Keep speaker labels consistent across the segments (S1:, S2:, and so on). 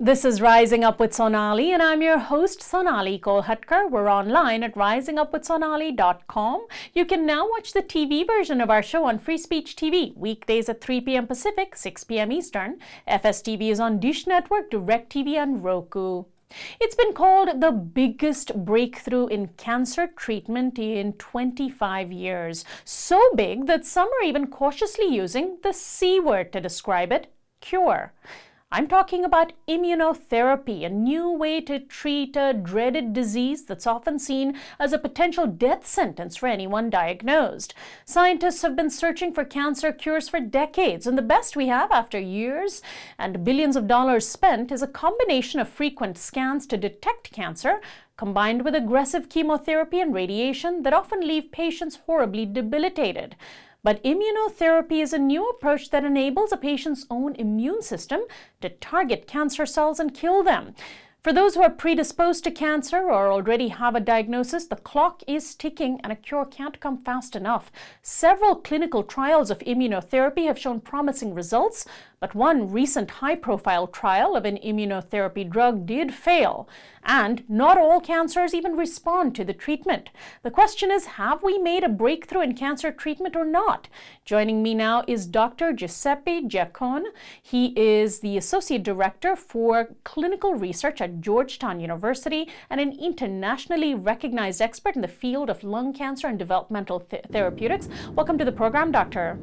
S1: This is Rising Up with Sonali, and I'm your host, Sonali Kolhatkar. We're online at risingupwithsonali.com. You can now watch the TV version of our show on Free Speech TV, weekdays at 3 p.m. Pacific, 6 p.m. Eastern. FSTV is on Dish Network, DirecTV, and Roku. It's been called the biggest breakthrough in cancer treatment in 25 years. So big that some are even cautiously using the C word to describe it, cure. I'm talking about immunotherapy, a new way to treat a dreaded disease that's often seen as a potential death sentence for anyone diagnosed. Scientists have been searching for cancer cures for decades, and the best we have after years and billions of dollars spent is a combination of frequent scans to detect cancer, combined with aggressive chemotherapy and radiation that often leave patients horribly debilitated. But immunotherapy is a new approach that enables a patient's own immune system to target cancer cells and kill them. For those who are predisposed to cancer or already have a diagnosis, the clock is ticking and a cure can't come fast enough. Several clinical trials of immunotherapy have shown promising results, but one recent high-profile trial of an immunotherapy drug did fail. And not all cancers even respond to the treatment. The question is, have we made a breakthrough in cancer treatment or not? Joining me now is Dr. Giuseppe Giacone. He is the Associate Director for Clinical Research at Georgetown University and an internationally recognized expert in the field of lung cancer and developmental therapeutics. Welcome to the program, Doctor.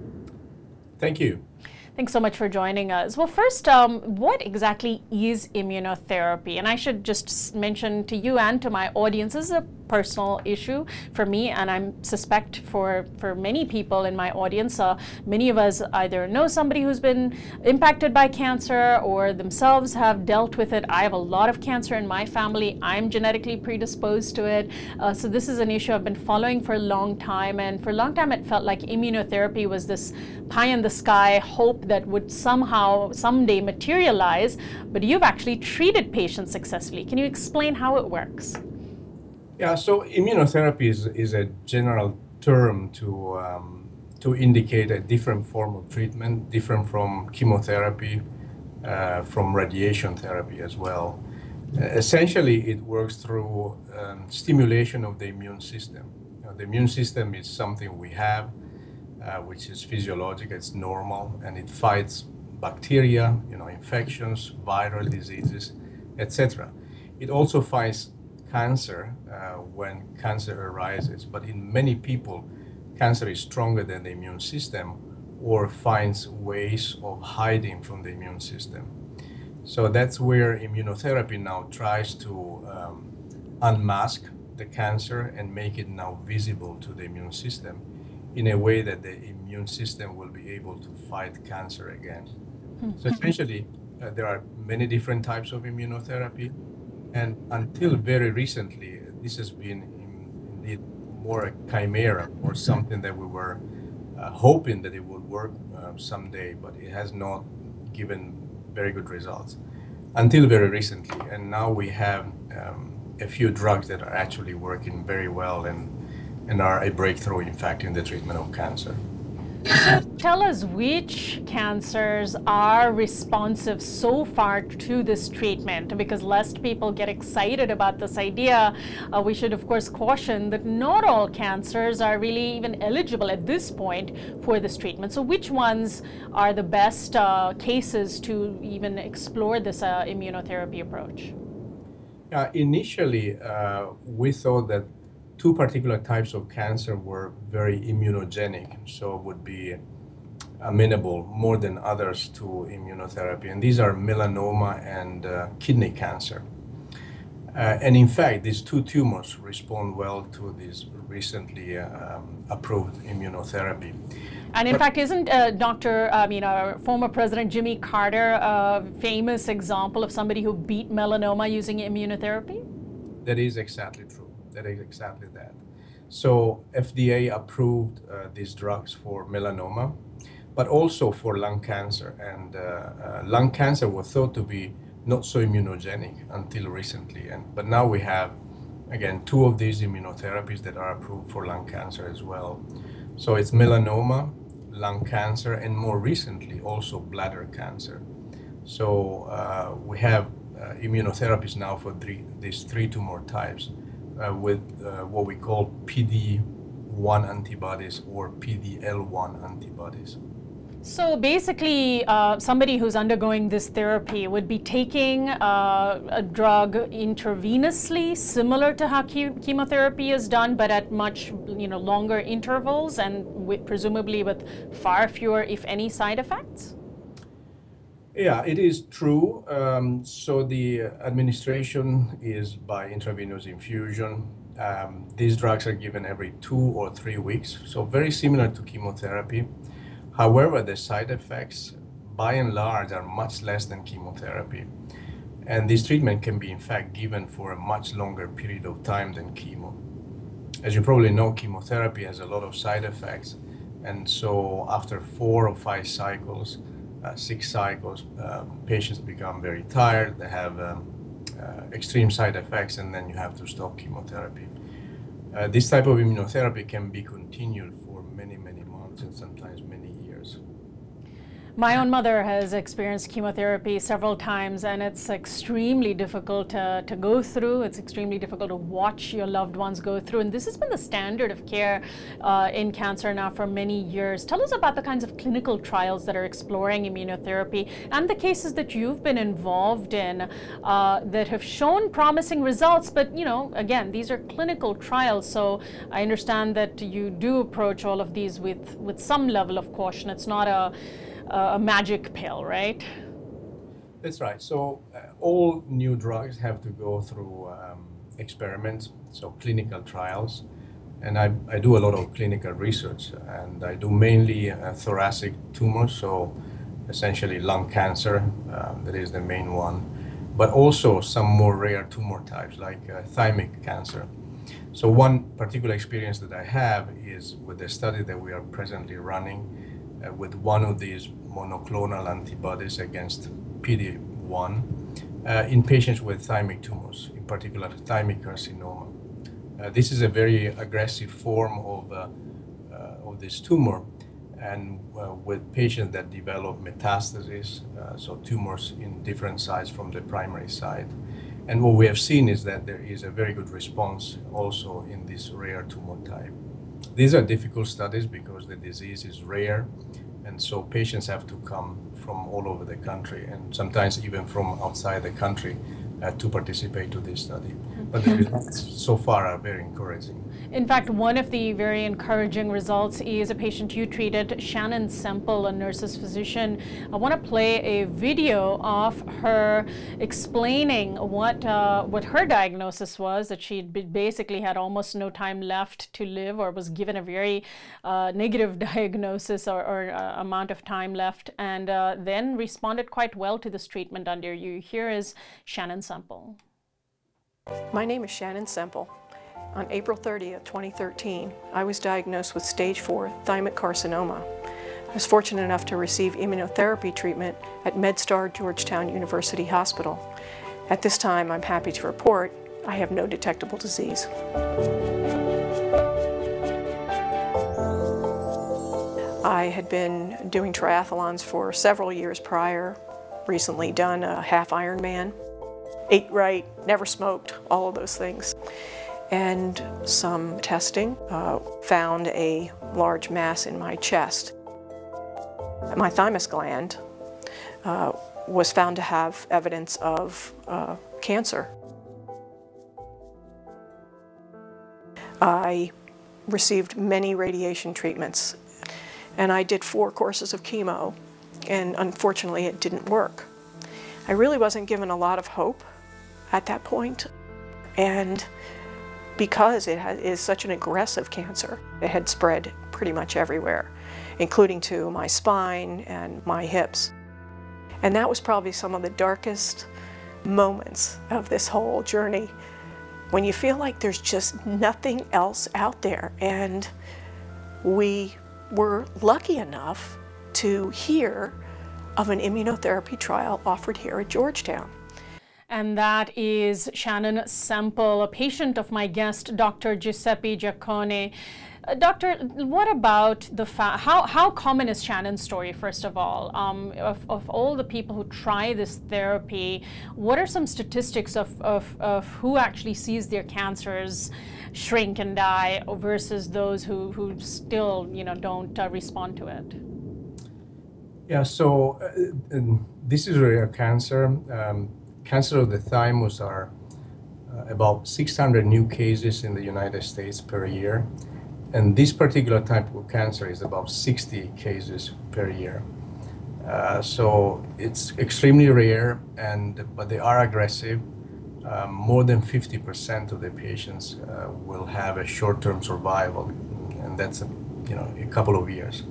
S2: Thank you.
S1: Thanks so much for joining us. Well, first, what exactly is immunotherapy? And I should just mention to you and to my audience, this is a personal issue for me, and I suspect for many people in my audience. Many of us either know somebody who's been impacted by cancer or themselves have dealt with it. I have a lot of cancer in my family. I'm genetically predisposed to it. So this is an issue I've been following for a long time, and for a long time it felt like immunotherapy was this pie in the sky hope that would someday materialize, but you've actually treated patients successfully. Can you explain how it works?
S2: Yeah, so immunotherapy is a general term to indicate a different form of treatment, different from chemotherapy, from radiation therapy as well. Essentially, it works through stimulation of the immune system. The immune system is something we have, which is physiological, it's normal, and it fights bacteria, infections, viral diseases, etc. It also fights cancer when cancer arises, but in many people, cancer is stronger than the immune system or finds ways of hiding from the immune system. So that's where immunotherapy now tries to unmask the cancer and make it now visible to the immune system in a way that the immune system will be able to fight cancer again. So essentially, there are many different types of immunotherapy. And until very recently, this has been indeed more a chimera or something that we were hoping that it would work someday, but it has not given very good results until very recently. And now we have a few drugs that are actually working very well and are a breakthrough, in fact, in the treatment of cancer.
S1: So tell us which cancers are responsive so far to this treatment, because lest people get excited about this idea, we should of course caution that not all cancers are really even eligible at this point for this treatment. So which ones are the best cases to even explore this immunotherapy approach?
S2: Initially, we thought that two particular types of cancer were very immunogenic, so would be amenable more than others to immunotherapy. And these are melanoma and kidney cancer. And in fact, these two tumors respond well to this recently approved immunotherapy.
S1: And in fact, isn't our former President Jimmy Carter a famous example of somebody who beat melanoma using immunotherapy?
S2: That is exactly true. That is exactly that. So FDA approved these drugs for melanoma, but also for lung cancer. And lung cancer was thought to be not so immunogenic until recently. But now we have, again, two of these immunotherapies that are approved for lung cancer as well. So it's melanoma, lung cancer, and more recently also bladder cancer. So we have immunotherapies now for these three tumor types with what we call PD-1 antibodies or PD-L1 antibodies.
S1: So basically, somebody who's undergoing this therapy would be taking a drug intravenously, similar to how chemotherapy is done, but at much longer intervals and presumably with far fewer, if any, side effects?
S2: Yeah, it is true. So the administration is by intravenous infusion. These drugs are given every 2 or 3 weeks, so very similar to chemotherapy. However, the side effects, by and large, are much less than chemotherapy. And this treatment can be, in fact, given for a much longer period of time than chemo. As you probably know, chemotherapy has a lot of side effects. And so after 4 or 5 cycles, 6 cycles, patients become very tired. They have extreme side effects, and then you have to stop chemotherapy. This type of immunotherapy can be continued for many, many months and sometimes many years.
S1: My own mother has experienced chemotherapy several times, and it's extremely difficult to go through. It's extremely difficult to watch your loved ones go through. And this has been the standard of care in cancer now for many years. Tell us about the kinds of clinical trials that are exploring immunotherapy and the cases that you've been involved in that have shown promising results. But, again, these are clinical trials. So I understand that you do approach all of these with some level of caution. It's not a magic pill, right?
S2: That's right. So all new drugs have to go through experiments, so clinical trials. And I do a lot of clinical research, and I do mainly thoracic tumors, so essentially lung cancer, that is the main one, but also some more rare tumor types like thymic cancer. So one particular experience that I have is with the study that we are presently running with one of these monoclonal antibodies against PD-1 in patients with thymic tumors, in particular thymic carcinoma. This is a very aggressive form of this tumor, and with patients that develop metastases, so tumors in different sites from the primary site. And what we have seen is that there is a very good response also in this rare tumor type. These are difficult studies because the disease is rare, and so patients have to come from all over the country and sometimes even from outside the country to participate to this study. But the results so far are very encouraging.
S1: In fact, one of the very encouraging results is a patient you treated, Shannon Semple, a nurse's physician. I want to play a video of her explaining what her diagnosis was, that she basically had almost no time left to live, or was given a very negative diagnosis or amount of time left, and then responded quite well to this treatment under you. Here is Shannon Semple.
S3: My name is Shannon Semple. On April 30th, 2013, I was diagnosed with stage 4 thymic carcinoma. I was fortunate enough to receive immunotherapy treatment at MedStar Georgetown University Hospital. At this time, I'm happy to report I have no detectable disease. I had been doing triathlons for several years prior, recently done a half Ironman, ate right, never smoked, all of those things. And some testing found a large mass in my chest. My thymus gland was found to have evidence of cancer. I received many radiation treatments, and I did 4 courses of chemo, and unfortunately it didn't work. I really wasn't given a lot of hope at that point, and because it is such an aggressive cancer, it had spread pretty much everywhere, including to my spine and my hips. And that was probably some of the darkest moments of this whole journey, when you feel like there's just nothing else out there. And we were lucky enough to hear of an immunotherapy trial offered here at Georgetown.
S1: And that is Shannon Semple, a patient of my guest, Dr. Giuseppe Giaccone. Doctor, what about the how common is Shannon's story, first of all? Of all the people who try this therapy, what are some statistics of who actually sees their cancers shrink and die versus those who still, don't respond to it?
S2: Yeah, so this is a rare cancer. Cancer of the thymus are about 600 new cases in the United States per year. And this particular type of cancer is about 60 cases per year. So it's extremely rare, but they are aggressive. More than 50% of the patients will have a short-term survival, and that's a couple of years.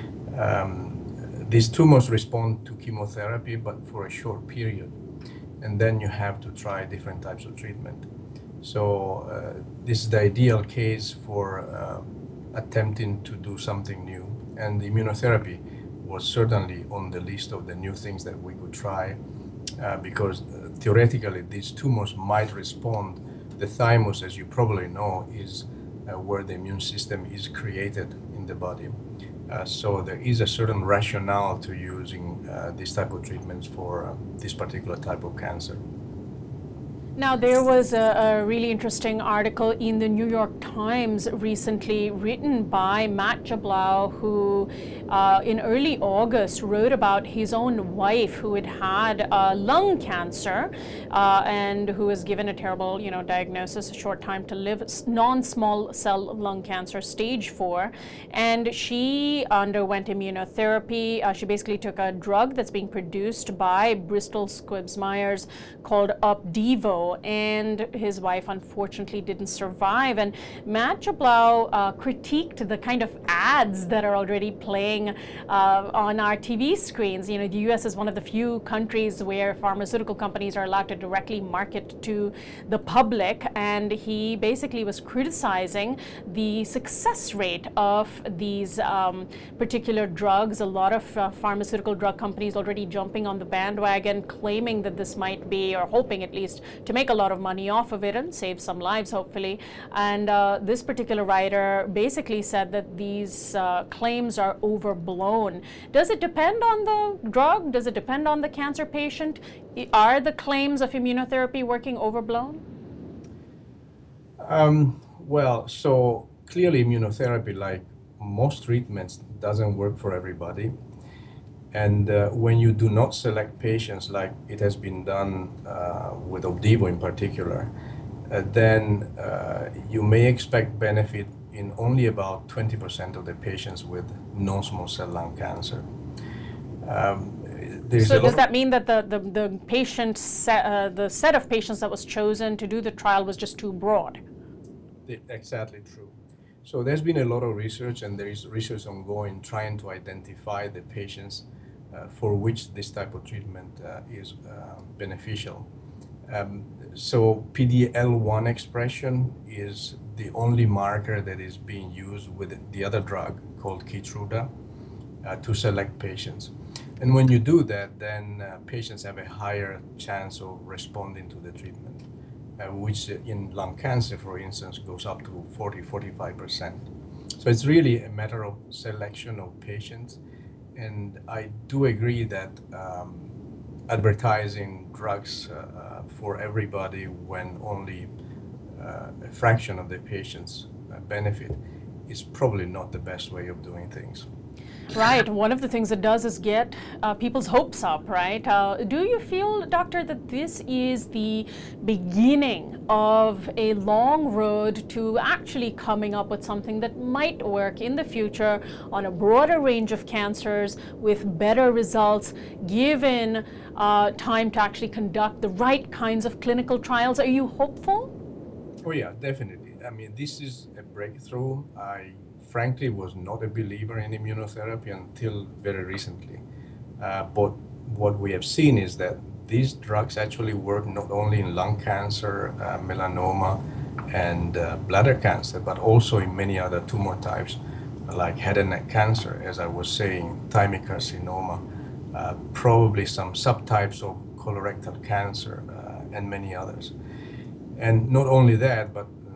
S2: These tumors respond to chemotherapy, but for a short period, and then you have to try different types of treatment. So this is the ideal case for attempting to do something new, and immunotherapy was certainly on the list of the new things that we could try, because theoretically these tumors might respond. The thymus, as you probably know, is where the immune system is created in the body. So there is a certain rationale to using this type of treatments for this particular type of cancer.
S1: Now, there was a really interesting article in the New York Times recently written by Matt Jablau, who in early August wrote about his own wife who had had lung cancer and who was given a terrible, diagnosis, a short time to live, non-small cell lung cancer, stage 4. And she underwent immunotherapy. She basically took a drug that's being produced by Bristol Squibb Myers called Opdivo, and his wife unfortunately didn't survive. And Matt Jablau critiqued the kind of ads that are already playing on our TV screens. The U.S. is one of the few countries where pharmaceutical companies are allowed to directly market to the public, and he basically was criticizing the success rate of these particular drugs. A lot of pharmaceutical drug companies already jumping on the bandwagon, claiming that this might be, or hoping at least, to make a lot of money off of it and save some lives, hopefully. And this particular writer basically said that these claims are overblown. Does it depend on the drug? Does it depend on the cancer patient? Are the claims of immunotherapy working overblown?
S2: Well, so clearly immunotherapy, like most treatments, doesn't work for everybody. And when you do not select patients, like it has been done with Opdivo in particular, then you may expect benefit in only about 20% of the patients with non-small cell lung cancer.
S1: So does that mean that the patient the set of patients that was chosen to do the trial was just too broad?
S2: Exactly true. So there's been a lot of research, and there is research ongoing trying to identify the patients for which this type of treatment is beneficial. So PD-L1 expression is the only marker that is being used with the other drug called Keytruda to select patients. And when you do that, then patients have a higher chance of responding to the treatment, which in lung cancer, for instance, goes up to 40-45%. So it's really a matter of selection of patients. And I do agree that advertising drugs for everybody when only a fraction of the patients benefit is probably not the best way of doing things.
S1: Right. One of the things it does is get people's hopes up, right? Do you feel, doctor, that this is the beginning of a long road to actually coming up with something that might work in the future on a broader range of cancers with better results, given time to actually conduct the right kinds of clinical trials? Are you hopeful?
S2: Oh yeah, definitely. I mean, this is a breakthrough. I frankly was not a believer in immunotherapy until very recently. But what we have seen is that these drugs actually work not only in lung cancer, melanoma, and bladder cancer, but also in many other tumor types like head and neck cancer, as I was saying, thymic carcinoma, probably some subtypes of colorectal cancer, and many others. And not only that, but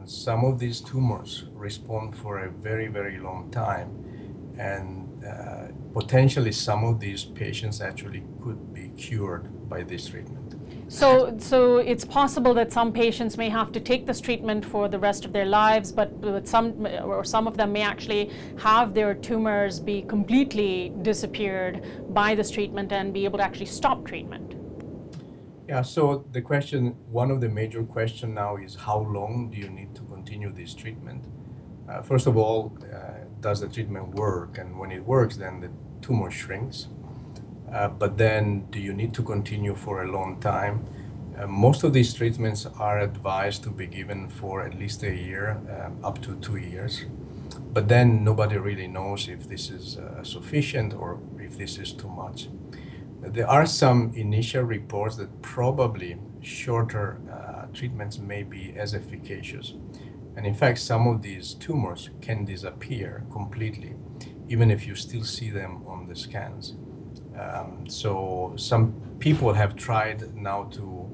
S2: and some of these tumors respond for a very, very long time, and potentially some of these patients actually could be cured by this treatment.
S1: So it's possible that some patients may have to take this treatment for the rest of their lives, but some of them may actually have their tumors be completely disappeared by this treatment and be able to actually stop treatment.
S2: Yeah, so the question, one of the major questions now is how long do you need to continue this treatment? First of all, does the treatment work? And when it works, then the tumor shrinks. But then do you need to continue for a long time? Most of these treatments are advised to be given for at least a year, up to 2 years. But then nobody really knows if this is sufficient or if this is too much. There are some initial reports that probably shorter treatments may be as efficacious. And in fact, some of these tumors can disappear completely, even if you still see them on the scans. So some people have tried now to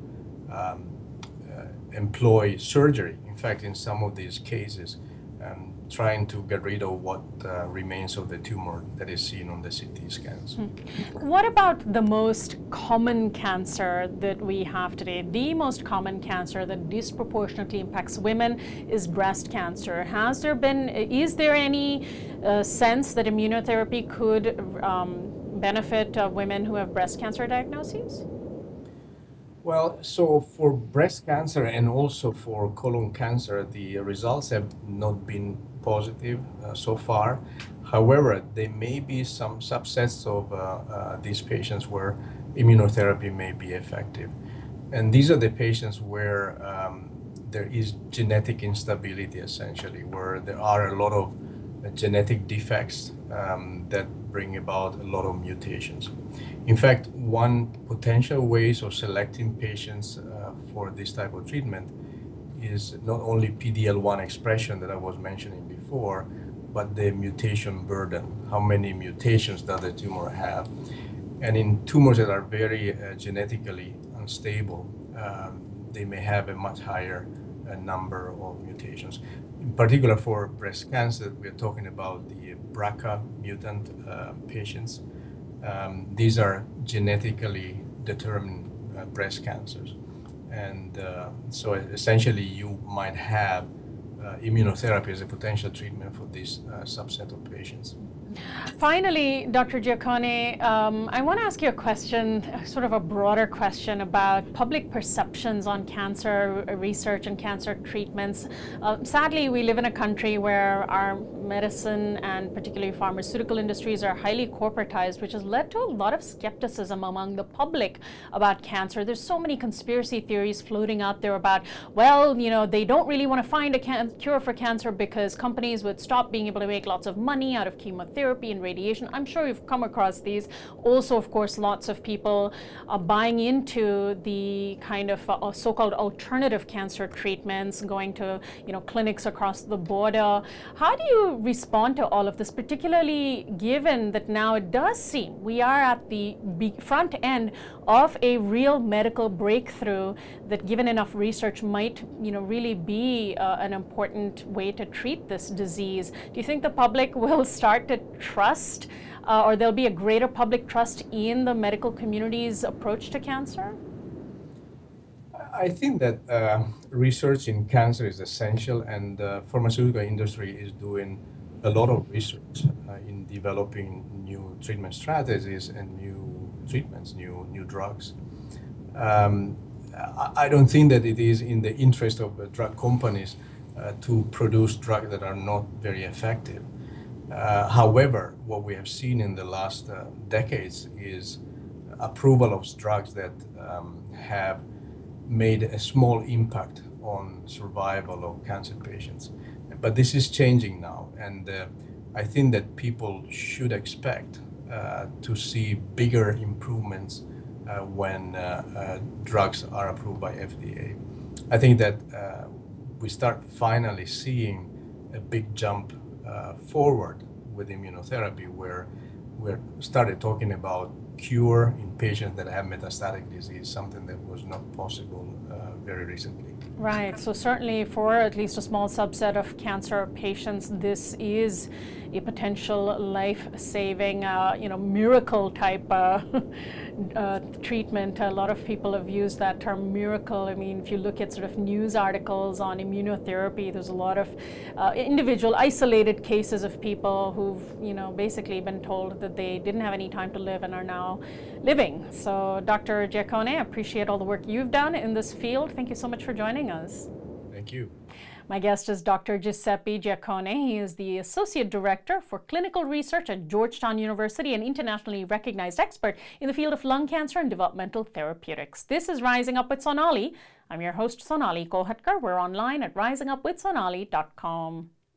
S2: employ surgery. In fact, in some of these cases, trying to get rid of what remains of the tumor that is seen on the CT scans.
S1: What about the most common cancer that we have today? The most common cancer that disproportionately impacts women is breast cancer. Is there any sense that immunotherapy could benefit women who have breast cancer diagnoses?
S2: Well, so for breast cancer and also for colon cancer, the results have not been positive so far. However, there may be some subsets of these patients where immunotherapy may be effective. And these are the patients where there is genetic instability, essentially, where there are a lot of genetic defects that bring about a lot of mutations. In fact, one potential ways of selecting patients for this type of treatment is not only PD-L1 expression that I was mentioning before, but the mutation burden. How many mutations does the tumor have? And in tumors that are very genetically unstable, they may have a much higher number of mutations. In particular for breast cancer, we're talking about the BRCA mutant patients. These are genetically determined breast cancers. And so essentially you might have immunotherapy as a potential treatment for this subset of patients.
S1: Finally, Dr. Giaccone, I want to ask you a question, sort of a broader question about public perceptions on cancer research and cancer treatments. Sadly, we live in a country where our medicine and particularly pharmaceutical industries are highly corporatized, which has led to a lot of skepticism among the public about cancer. There's so many conspiracy theories floating out there about, well, they don't really want to find a cure for cancer because companies would stop being able to make lots of money out of chemotherapy and radiation. I'm sure you've come across these. Also, of course, lots of people are buying into the kind of so-called alternative cancer treatments, going to clinics across the border. How do you respond to all of this, particularly given that now it does seem we are at the front end of a real medical breakthrough that, given enough research, might really be an important way to treat this disease? Do you think the public will start to trust or there'll be a greater public trust in the medical community's approach to cancer?
S2: I think that research in cancer is essential, and the pharmaceutical industry is doing a lot of research in developing new treatment strategies and new treatments, new drugs. I don't think that it is in the interest of drug companies to produce drugs that are not very effective. However, what we have seen in the last decades is approval of drugs that have made a small impact on survival of cancer patients. But this is changing now, and I think that people should expect to see bigger improvements when drugs are approved by FDA. I think that we start finally seeing a big jump forward with immunotherapy, where we started talking about cure in patients that have metastatic disease, something that was not possible very recently.
S1: Right, so certainly for at least a small subset of cancer patients, this is a potential life-saving, miracle type treatment. A lot of people have used that term miracle. I mean, if you look at sort of news articles on immunotherapy, there's a lot of individual isolated cases of people who've, basically been told that they didn't have any time to live and are now living. So Dr. Giaccone, I appreciate all the work you've done in this field. Thank you so much for joining us.
S2: Thank you.
S1: My guest is Dr. Giuseppe Giaccone. He is the Associate Director for Clinical Research at Georgetown University and internationally recognized expert in the field of lung cancer and developmental therapeutics. This is Rising Up with Sonali. I'm your host, Sonali Kolhatkar. We're online at risingupwithsonali.com.